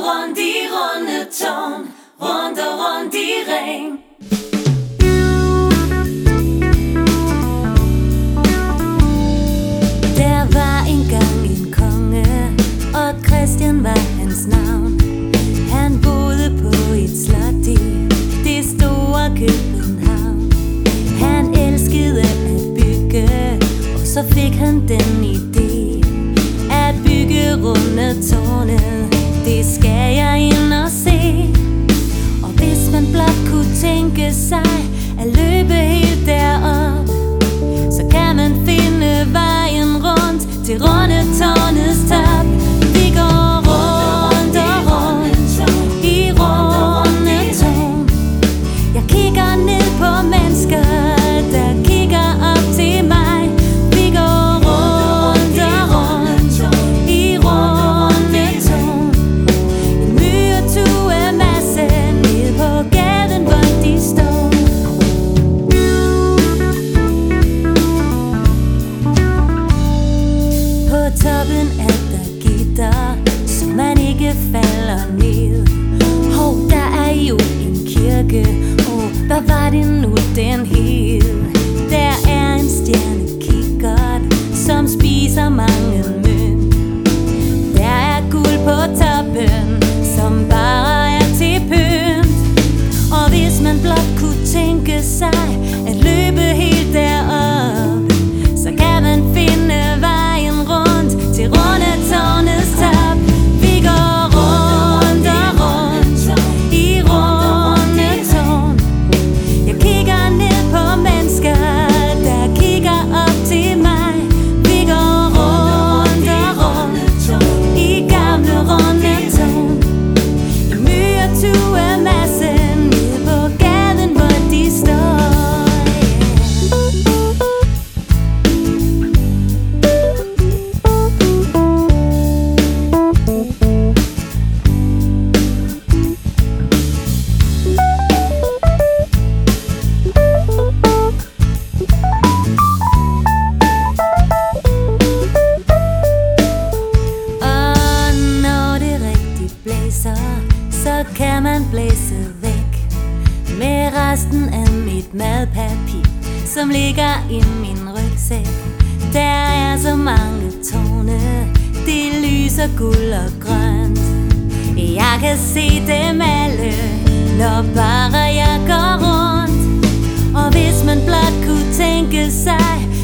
rundt i runde tårn, rundt og rundt i ring. Der var engang en konge, og Christian var hans navn. Han boede på et slot i det store København. Han elskede at bygge, og så fik han den idé at bygge Rundetårnet. Det skal jeg ind og se. Og hvis man blot kunne tænke sig at løbe helt derop, så kan man finde vejen rundt til Rundetårnets top. Vi går rundt og rundt i Rundetårn. Jeg kigger ned på mennesker, der kigger op til mig. Vi går rundt og rundt i Rundetårn. En myretue masse ned på gaden, hvor de står. På toppen er der gitter, så man ikke falder ned. Hov, der er jo en kirke. Hvad var det nu den hed? Der er en stjernekikkert, som spiser mange mønt. Der er guld på toppen, som bare er til pynt. Og hvis man blot kunne tænke sig at løbe helt derop, så kan man finde vejen rundt til Rundetårnets top. Vi går rundt og rundt i Rundetårn. Jeg kigger ned på mennesker, der kigger op til mig. Vi går rundt og rundt i gamle Rundetårn. En myretue masse ned på gaden, hvor de står. Og når det rigtig blæser, så kan man blæse væk med resten af mit madpapir, som ligger i min rygsæk. Der er så mange tårne, de lyser guld og grønt. Jeg kan se dem alle, når bare jeg går rundt. Og hvis man blot kunne tænke sig